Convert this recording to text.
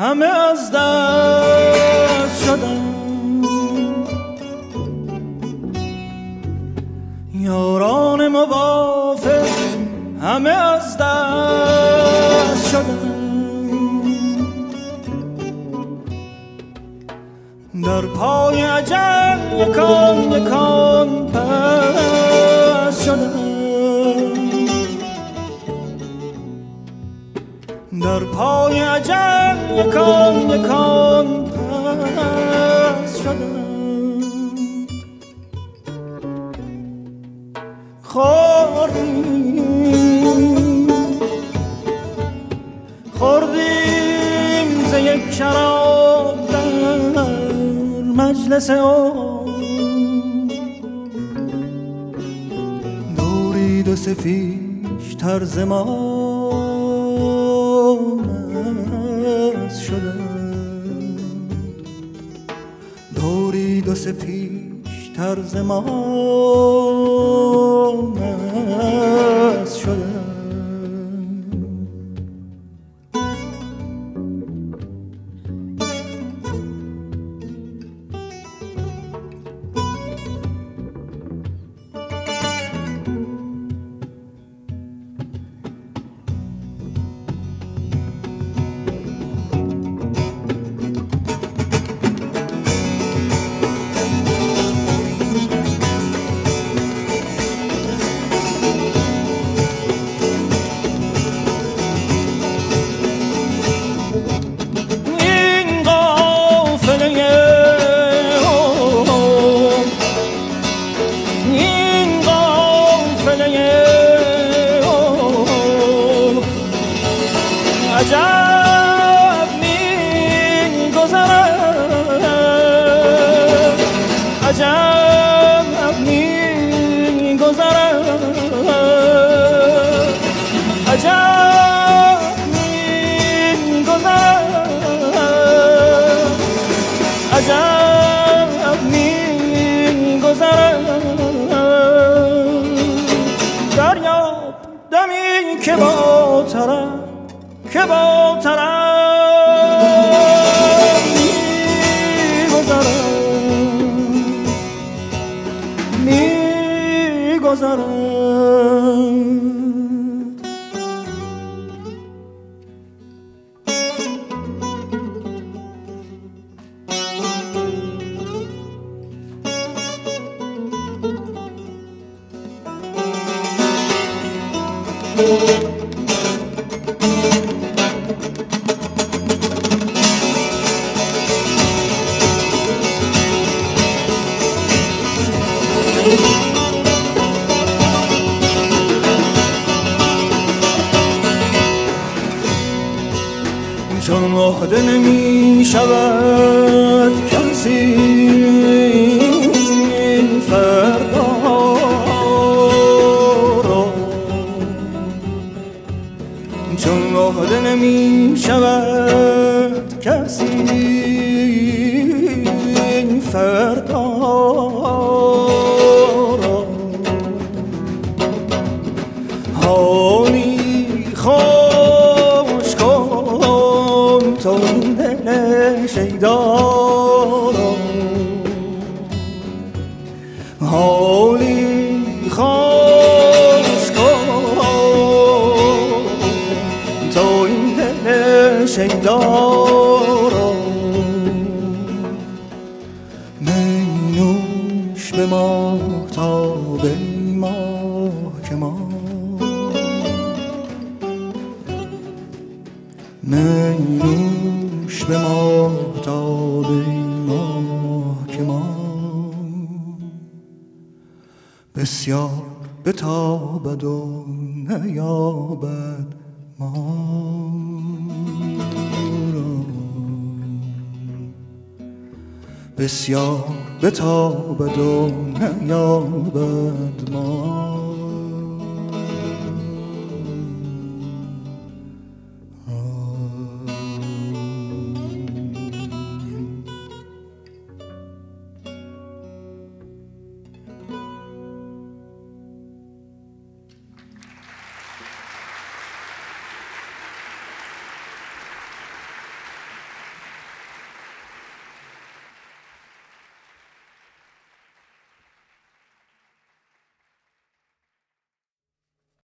همه از دست شدن، یاران موافق همه از دست شدن، در پای اجل یکان یکان پس شدن، در پای اجل یکان یکان پس شدن. خوردیم ز یک شراب در مجلس دورید و سفیش طرز ما مست شدند، دورید و سفیش طرز ما مست شدند. که با طرف می‌گذرم. چون عهده نمی شود کسی فردا را، چون عهده نمی شود کسی فردا را، حالی خوش کن تو دل شیدا را، حالی خوش کن تو این دل شیدا را. می نوش به ماهتاب ماه که ما، می نوش به ماهتاب ماه که ما، بسیار بتابد و نیابد ما را، بسیار بتابد و نیابد ما.